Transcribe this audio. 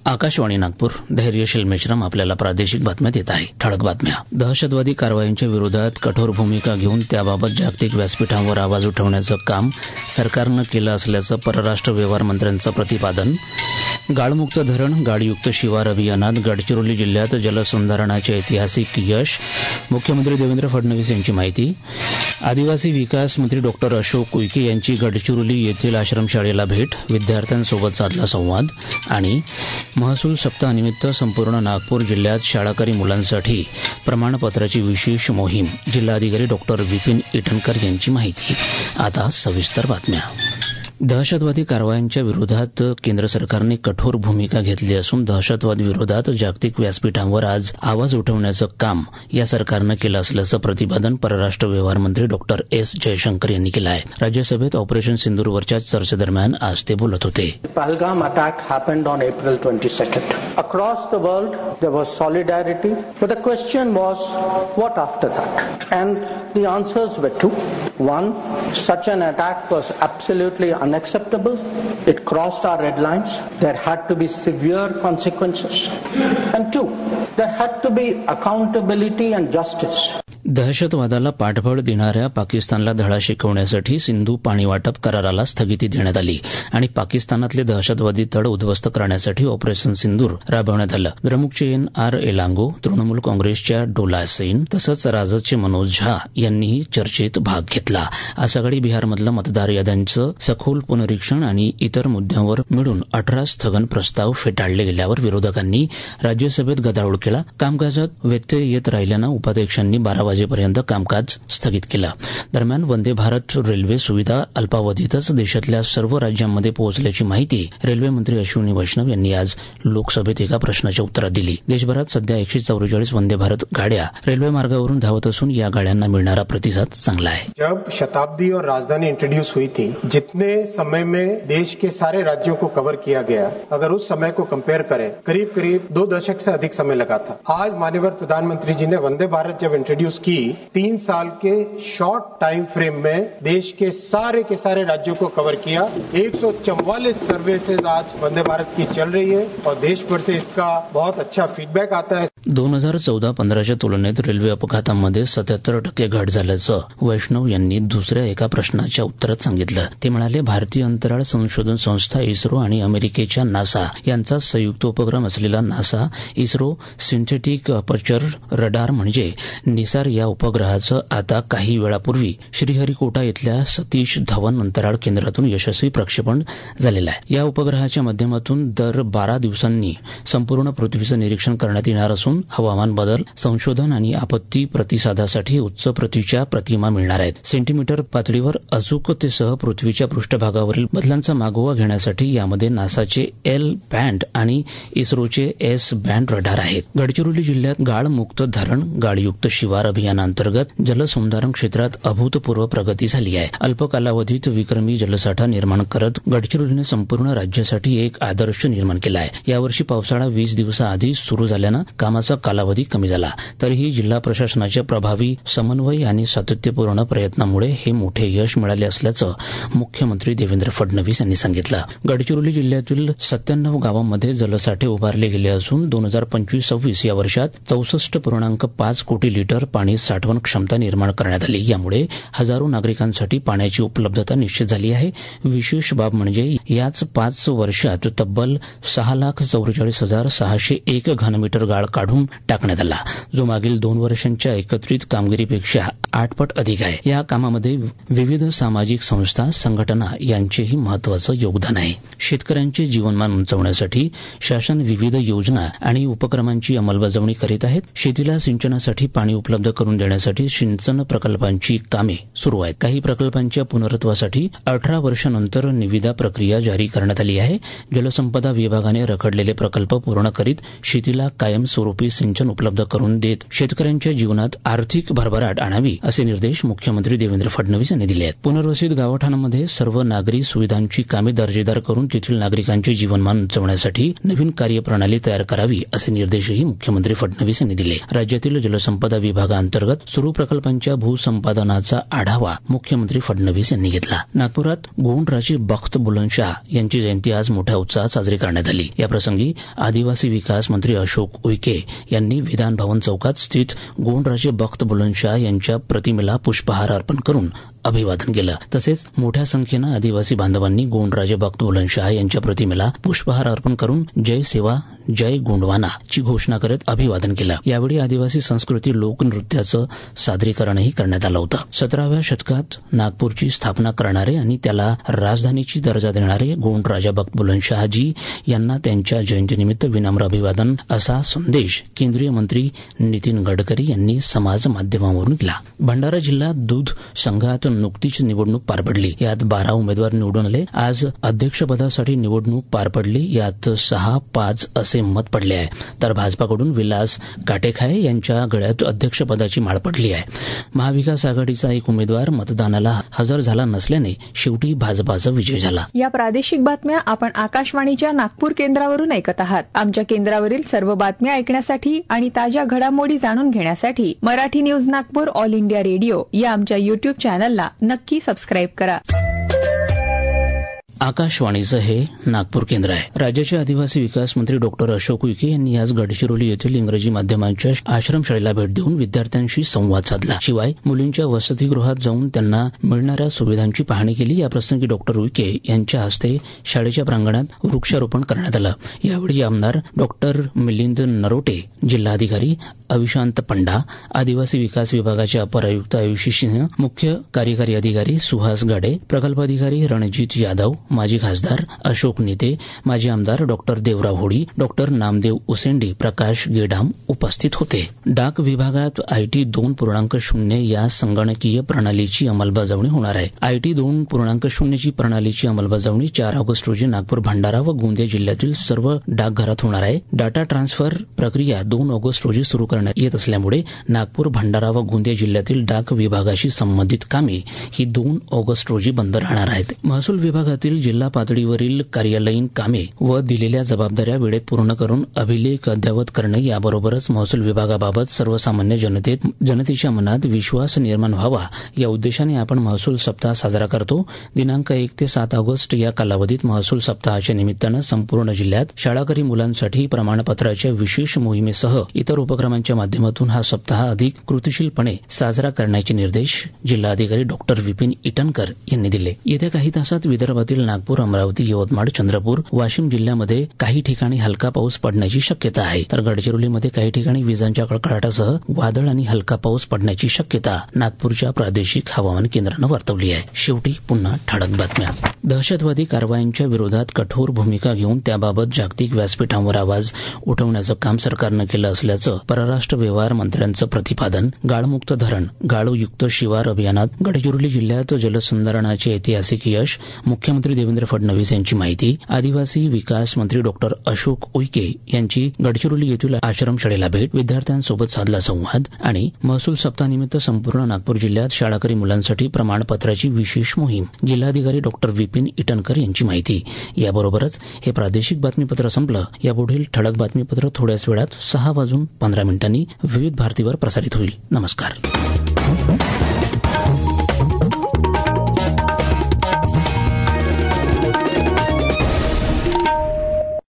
आकाशवाणी नागपूर. धैर्यशील मेश्राम आपल्याला प्रादेशिक बातम्या देत आहे. ठळक बातम्या. दहशतवादी कारवायांच्या विरोधात कठोर भूमिका घेऊन त्याबाबत जागतिक व्यासपीठांवर आवाज उठवण्याचं काम सरकारनं केलं असल्याचं परराष्ट्र व्यवहार मंत्र्यांचं प्रतिपादन. गाळमुक्त धरण गाळयुक्त शिवार अभियानात गडचिरोली जिल्ह्यात जलसंधारणाचे ऐतिहासिक यश. मुख्यमंत्री देवेंद्र फडणवीस यांची माहिती. आदिवासी विकास मंत्री डॉक्टर अशोक उईके यांची गडचिरोली येथील आश्रमशाळेला भेट. विद्यार्थ्यांसोबत साधला संवाद. आणि महसूल सप्ताहानिमित्त संपूर्ण नागपूर जिल्ह्यात शाळाकरी मुलांसाठी प्रमाणपत्राची विशेष मोहीम. जिल्हाधिकारी डॉक्टर विपिन इटनकर यांची माहिती. आता सविस्तर बातम्या. दहशतवादी कारवायांच्या विरोधात केंद्र सरकारने कठोर भूमिका घेतली असून दहशतवाद विरोधात जागतिक व्यासपीठांवर आज आवाज उठवण्याचं काम या सरकारनं केलं असल्याचं प्रतिपादन परराष्ट्र व्यवहार मंत्री डॉक्टर एस जयशंकर यांनी केलं आहे. राज्यसभेत ऑपरेशन सिंदूरवरच्या चर्चेदरम्यान आज ते बोलत होते. Pahalgam attack happened on April 22nd. Across the world there was solidarity, but the question was what after that? And the answers were two. One, such an attack was absolutely unacceptable. It crossed our red lines. There had to be severe consequences. And two, there had to be accountability and justice. दहशतवादाला पाठबळ देणाऱ्या पाकिस्तानला धडा शिकवण्यासाठी सिंधू पाणी वाटप कराराला स्थगिती देण्यात आली आणि पाकिस्तानातले दहशतवादी तळ उद्ध्वस्त करण्यासाठी ऑपरेशन सिंदूर राबवण्यात आलं. द्रमुकचे NR एलांगो, तृणमूल काँग्रेसच्या डोला सेन तसंच राजदचे मनोज झा यांनीही चर्चेत भाग घेतला. आज सकाळी बिहारमधलं मतदार याद्यांचं सखोल पुनरीक्षण आणि इतर मुद्द्यांवर मिळून 18 स्थगन प्रस्ताव फेटाळले गेल्यावर विरोधकांनी राज्यसभेत गदारोळ केला. कामकाजात व्यत्यय येत राहिल्यानं उपाध्यक्षांनी 12 वाजेपर्यंत कामकाज स्थगित केलं. दरम्यान वंदे भारत रेल्वे सुविधा अल्पावधीतच देशातल्या सर्व राज्यांमध्ये पोहोचल्याची माहिती रेल्वे मंत्री अश्विनी वैष्णव यांनी आज लोकसभेत एका प्रश्नाच्या उत्तरात दिली. देशभरात सध्या 144 वंदे भारत गाड्या रेल्वे मार्गावरून धावत असून या गाड्यांना मिळणारा प्रतिसाद चांगला आहे. जब शताब्दी और राजधानी इंट्रोड्यूस हुई थी, जितने समय में देश के सारे राज्यों को कवर किया गया, अगर उस समय को कंपेयर करें करीब करीब 2 दशक से अधिक समय लगा था. आज माननीय प्रधानमंत्री जी ने वंदे भारत जब इंट्रोड्यूस की 3 साल के शॉर्ट टाइम फ्रेम में देश के सारे राज्यों को कवर किया. 144 सर्विसेज आज वंदे भारत की चल रही है और देश भर से इसका बहुत अच्छा फीडबॅक आता है. 2014-15च्या तुलनेत रेल्वे अपघातांमध्ये 77% घट झाल्याचं वैष्णव यांनी दुसऱ्या एका प्रश्नाच्या उत्तरात सांगितलं. ते म्हणाले, भारतीय अंतराळ संशोधन संस्था इस्रो आणि अमेरिकेच्या नासा यांचा संयुक्त उपक्रम असलेला NASA ISRO synthetic aperture radar म्हणजे निसार या उपग्रहाचं आता काही वेळापूर्वी श्रीहरिकोटा इथल्या सतीश धवन अंतराळ केंद्रातून यशस्वी प्रक्षेपण झालेलं आहे. या उपग्रहाच्या माध्यमातून दर 12 दिवसांनी संपूर्ण पृथ्वीचं निरीक्षण करण्यात येणार असून हवामान बदल संशोधन आणि आपत्ती प्रतिसादासाठी उच्च प्रतीच्या प्रतिमा मिळणार आहेत. सेंटीमीटर पातळीवर अचूकतेसह पृथ्वीच्या पृष्ठभागावरील बदलांचा मागोवा घेण्यासाठी यामध्ये नासाचे L बँड आणि इस्रोचे S बँड रडार आहेत. गडचिरोली जिल्ह्यात गाळमुक्त धरण गाळयुक्त शिवार अभियानांतर्गत जलसंधारण क्षेत्रात अभूतपूर्व प्रगती झाली आहे. अल्प कालावधीत विक्रमी जलसाठा निर्माण करत गडचिरोलीने संपूर्ण राज्यासाठी एक आदर्श निर्माण केला आहे. यावर्षी पावसाळा 20 दिवसाआधी सुरू झाल्यानं कामाचा कालावधी कमी झाला. तरीही जिल्हा प्रशासनाच्या प्रभावी समन्वय आणि सातत्यपूर्ण प्रयत्नामुळे हे मोठे यश मिळाले असल्याचं मुख्यमंत्री देवेंद्र फडणवीस यांनी सांगितलं. गडचिरोली जिल्ह्यातील 97 गावांमध्ये जलसाठे उभारले गेले असून 2025-26 या वर्षात 64.5 कोटी लिटर पाणी साठवण क्षमता निर्माण करण्यात आली. यामुळे हजारो नागरिकांसाठी पाण्याची उपलब्धता निश्चित झाली आहे. विशेष बाब म्हणजे याच 5 वर्षात तब्बल 6,44,601 घनमीटर गाळ काढून टाकण्यात आला, जो मागील 2 वर्षांच्या एकत्रित कामगिरीपेक्षा 8 पट अधिक आहे. या कामामध्ये विविध सामाजिक संस्था संघटना यांचेही महत्वाचं योगदान आहे. शेतकऱ्यांचे जीवनमान उंचावण्यासाठी शासन विविध योजना आणि उपक्रमांची अंमलबजावणी करीत आहेत. शेतीला सिंचनासाठी पाणी उपलब्ध करून देण्यासाठी सिंचन प्रकल्पांची कामे सुरू आहेत. काही प्रकल्पांच्या पुनरुत्वासाठी 18 वर्षांनंतर निविदा प्रक्रिया जारी करण्यात आली आहे. जलसंपदा विभागाने रखडलेले प्रकल्प पूर्ण करीत शेतीला कायमस्वरूपी सिंचन उपलब्ध करून देत शेतकऱ्यांच्या जीवनात आर्थिक भरभराट आणावी असे निर्देश मुख्यमंत्री देवेंद्र फडणवीस यांनी दिले आहेत. पुनर्वसित गावठाणांमध्ये सर्व नागरी सुविधांची कामे दर्जेदार करून तेथील नागरिकांचे जीवनमान उंचावण्यासाठी नवीन कार्यप्रणाली तयार करावी असे निर्देशही मुख्यमंत्री फडणवीस यांनी दिले. राज्यातील जलसंपदा विभागाअंतर्गत सुरू प्रकल्पांच्या भूसंपादनाचा आढावा मुख्यमंत्री फडणवीस यांनी घेतला. नागपुरात गोंडराजे बख्त बुलंदशाह यांची जयंती आज मोठ्या उत्साहात साजरी करण्यात आली. याप्रसंगी आदिवासी विकास मंत्री अशोक उईके यांनी विधान भवन चौकात स्थित गोंडराजे बख्त बुलंदशाह यांच्या प्रतिमेला पुष्पहार अर्पण करून अभिवादन केलं. तसेच मोठ्या संख्येनं आदिवासी बांधवांनी गोंडराजे बख्त बुलंदशाह यांच्या प्रतिमेला पुष्पहार अर्पण करून जय सेवा जय गोंडवाना ची घोषणा करत अभिवादन केलं. यावेळी आदिवासी संस्कृती लोकनृत्याचं सादरीकरणही करण्यात आलं होतं. 17व्या शतकात नागपूरची स्थापना करणारे आणि त्याला राजधानीची दर्जा देणारे गोंडराजा बख्त बुलंदशाहजी यांना त्यांच्या जयंतीनिमित्त विनम्र अभिवादन असा संदेश केंद्रीय मंत्री नितीन गडकरी यांनी समाज माध्यमावरून दिला. भंडारा जिल्हा दूध संघात नुकतीच निवडणूक पार पडली. यात 12 उमेदवार निवडून आले. आज अध्यक्षपदासाठी निवडणूक पार पडली. यात 6-5 असे मत पडले आहे. तर भाजपाकडून विलास काटेखाय यांच्या गळ्यात अध्यक्षपदाची माळ पडली आहे. महाविकास आघाडीचा एक उमेदवार मतदानाला हजर झाला नसल्याने शेवटी भाजपाचा विजय झाला. या प्रादेशिक बातम्या आपण आकाशवाणीच्या नागपूर केंद्रावरून ऐकत आहात. आमच्या केंद्रावरील सर्व बातम्या ऐकण्यासाठी आणि ताज्या घडामोडी जाणून घेण्यासाठी Marathi news Nagpur all India radio या आमच्या युट्यूब चॅनलला नक्की सबस्क्राईब करा. आकाशवाणीचं हे नागपूर केंद्र आहे. राज्याचे आदिवासी विकास मंत्री डॉक्टर अशोक उईके यांनी आज गडचिरोली येथील इंग्रजी माध्यमांच्या आश्रमशाळेला भेट देऊन विद्यार्थ्यांशी संवाद साधला. शिवाय मुलींच्या वसतिगृहात जाऊन त्यांना मिळणाऱ्या सुविधांची पाहणी केली. याप्रसंगी डॉक्टर उईके यांच्या हस्ते शाळेच्या प्रांगणात वृक्षारोपण करण्यात आलं. यावेळी आमदार डॉक्टर मिलिंद नरोटे, जिल्हाधिकारी अविशांत पंडा, आदिवासी विकास विभागाचे अपर आयुक्त आयुषी सिंह, मुख्य कार्यकारी अधिकारी सुहास गाडे, प्रकल्प अधिकारी रणजित यादव, माजी खासदार अशोक नेते, माजी आमदार डॉक्टर देवराव होडी, डॉक्टर नामदेव उसेंडी, प्रकाश गेडाम उपस्थित होते. डाक विभागात IT 2.0 या संगणकीय प्रणालीची अंमलबजावणी होणार आहे. IT 2.0 ची प्रणालीची अंमलबजावणी 4 ऑगस्ट रोजी नागपूर, भंडारा व गोंदिया जिल्ह्यातील सर्व डाकघरात होणार आहे. डाटा ट्रान्सफर प्रक्रिया 2 ऑगस्ट रोजी सुरू करण्यात येत असल्यामुळे नागपूर, भंडारा व गोंदिया जिल्ह्यातील डाक विभागाशी संबंधित कामे ही 2 ऑगस्ट रोजी बंद राहणार आहेत. महसूल विभागातील जिल्हा पातळीवरील कार्यालयीन कामे व दिलेल्या जबाबदाऱ्या वेळेत पूर्ण करून अभिलेख अद्ययावत करणे याबरोबरच महसूल विभागाबाबत सर्वसामान्य जनतेच्या मनात विश्वास निर्माण व्हावा या उद्देशाने आपण महसूल सप्ताह साजरा करतो. दिनांक 1 ते 7 ऑगस्ट या कालावधीत महसूल सप्ताहाच्या निमित्तानं संपूर्ण जिल्ह्यात शाळाकरी मुलांसाठी प्रमाणपत्राच्या विशेष मोहिमेसह इतर उपक्रमांच्या माध्यमातून हा सप्ताह अधिक कृतीशीलपणे साजरा करण्याचे निर्देश जिल्हाधिकारी डॉक्टर विपिन इटनकर यांनी दिले. येत्या काही तासात विदर्भातील नागपूर, अमरावती, यवतमाळ, चंद्रपूर, वाशिम जिल्ह्यामध्ये काही ठिकाणी हलका पाऊस पडण्याची शक्यता आहे. तर गडचिरोलीमध्ये काही ठिकाणी विजांच्या कडकडाटासह वादळ आणि हलका पाऊस पडण्याची शक्यता नागपूरच्या प्रादेशिक हवामान केंद्रानं वर्तवली आहे. शेवटी पुन्हा ठळक बातम्या. दहशतवादी कारवायांच्या विरोधात कठोर भूमिका घेऊन त्याबाबत जागतिक व्यासपीठांवर आवाज उठवण्याचं काम सरकारनं केलं असल्याचं परराष्ट्र व्यवहार मंत्र्यांचं प्रतिपादन. गाळमुक्त धरण, गाळूयुक्त शिवार अभियानात गडचिरोली जिल्ह्यात जलसंधारणाचे ऐतिहासिक यश. मुख्यमंत्री देवेंद्र फडणवीस यांची माहिती. आदिवासी विकास मंत्री डॉक्टर अशोक उईके यांची गडचिरोली येथील आश्रमशाळेला भेट. विद्यार्थ्यांसोबत साधला संवाद. आणि महसूल सप्ताहानिमित्त संपूर्ण नागपूर जिल्ह्यात शाळाकरी मुलांसाठी प्रमाणपत्राची विशेष मोहीम. जिल्हाधिकारी डॉक्टर विपिन इटनकर यांची माहिती. याबरोबरच हे प्रादेशिक बातमीपत्र संपलं. यापुढील ठळक बातमीपत्र थोड्याच वेळात 6:15 विविध भारतीवर प्रसारित होईल. नमस्कार.